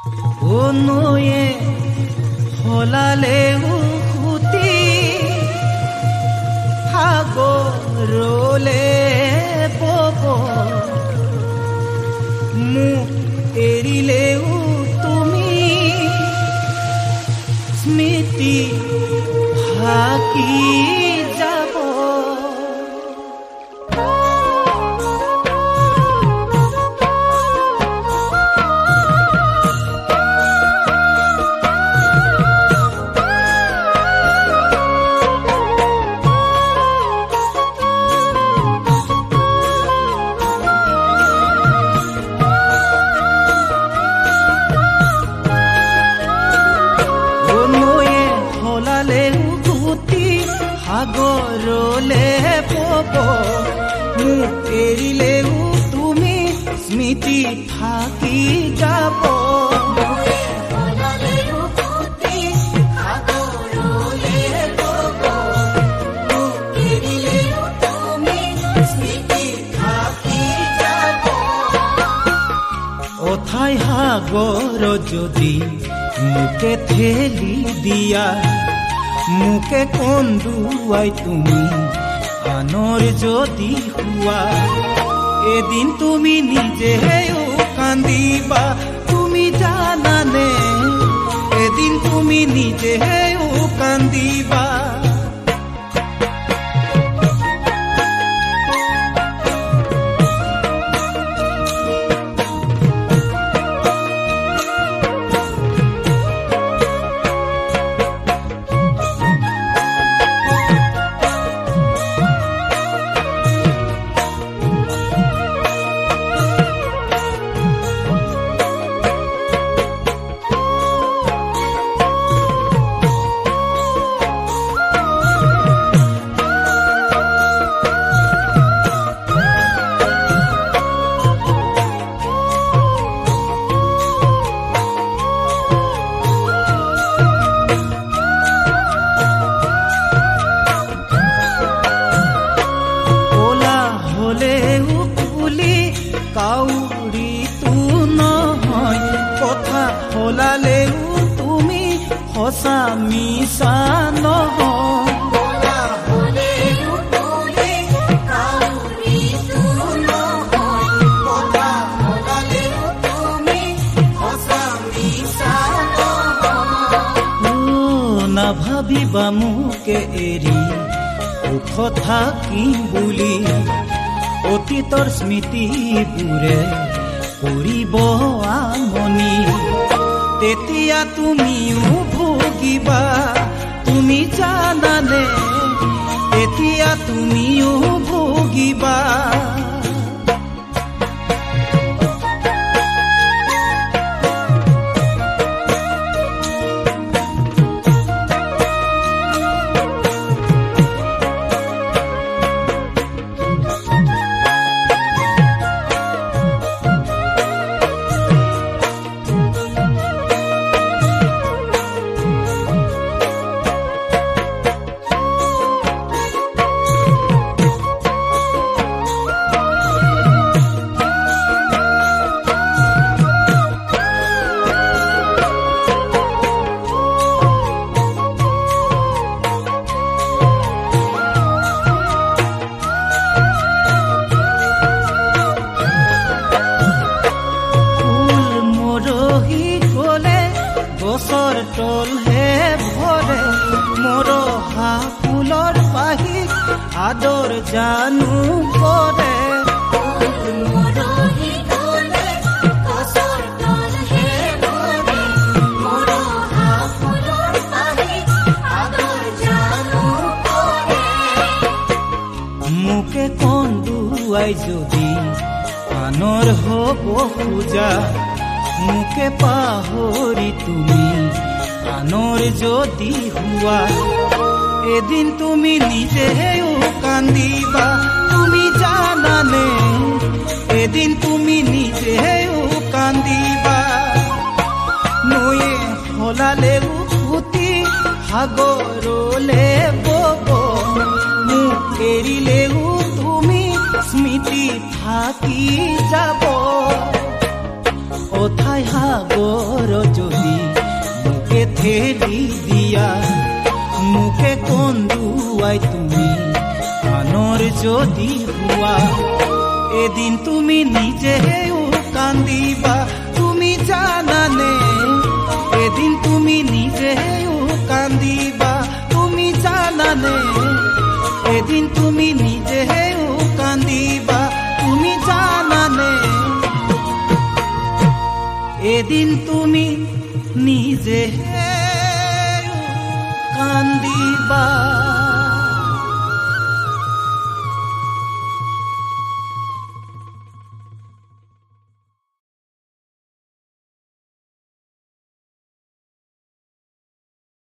নয়ে হলালেও সুতি সাগৰলে বব মোক এৰিলেও তুমি স্মৃতি ভাকি যাব সাগৰলে বব মোক এৰিলেও তুমি স্মৃতি থাকি যাব অথাই সাগৰ যদি মোকে ঠেলি দিয়া মুকে কন্দুৱাই তুমি আনৰ যদি হোৱা এদিন তুমি নিজেও কান্দিবা তুমি জানানে এদিন তুমি নিজেও কান্দিবা কাউৰীটো নহয় কথা হলালেও তুমি সঁচা মিছা নহয় নাভাবিবা মোকে এৰি সুখ থাকিম বুলি অতীতৰ স্মৃতিবোৰে কৰিব আমনি তেতিয়া তুমিও ভুগিবা তুমি জানানে তেতিয়া তুমিও ভুগিবা গছৰ তলহে ভৰে মৰহা ফুলৰ পাহি আদৰ জানো কৰে মোকে কন্দুৱাই যদি আনৰ হ'ব খোজা মুকে পাহৰি তুমি আনৰ যদি হোৱা এদিন তুমি নিজেও কান্দিবা তুমি জানানে এদিন তুমি নিজেও কান্দিবা নয়ে হলালেও সুতি সাগৰলে বব মোক এৰিলেও তুমি স্মৃতি থাকি যাব অথাই সাগৰ যদি মোকে ঠেলি দিয়া, মোকে কন্দুৱাই তুমি আনৰ যদি হোৱা, এদিন তুমি নিজেও কান্দিবা তুমি জানানে, এদিন তুমি নিজেও কান্দিবা তুমি জানানে, এদিন তুমি নিজেও কান্দিবা তুমি জানানে, এদিন তুমি নিজেও কান্দিবা।